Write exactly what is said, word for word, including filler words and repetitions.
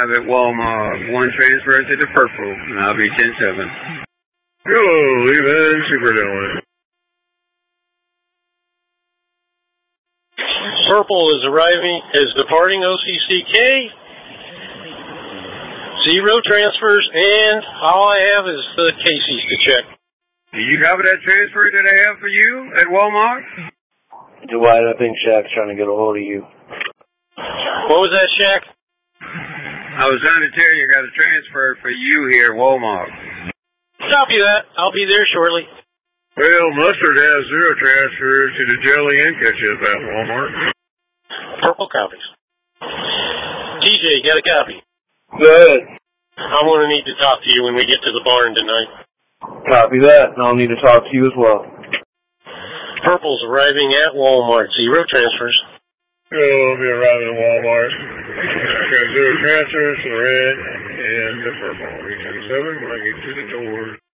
have at Walmart. One transfer to the purple, and I'll be ten seven. Hello, leaving Super Dylan. Purple is arriving, is departing O C C K. Zero transfers, and all I have is the Casey's to check. Do you cover that transfer that I have for you at Walmart? Dwight, I think Shaq's trying to get a hold of you. What was that, Shaq? I was trying to tell you I got a transfer for you here at Walmart. Copy that. I'll be there shortly. Well, Mustard has zero transfers to the jelly and ketchup at Walmart. Purple copies. T J, got a copy? Good. I'm going to need to talk to you when we get to the barn tonight. Copy that, and I'll need to talk to you as well. Purple's arriving at Walmart. Zero transfers. Oh, I'll be arriving at Walmart. I got zero transfers to the red and the purple. eight ten seven when I get to the door.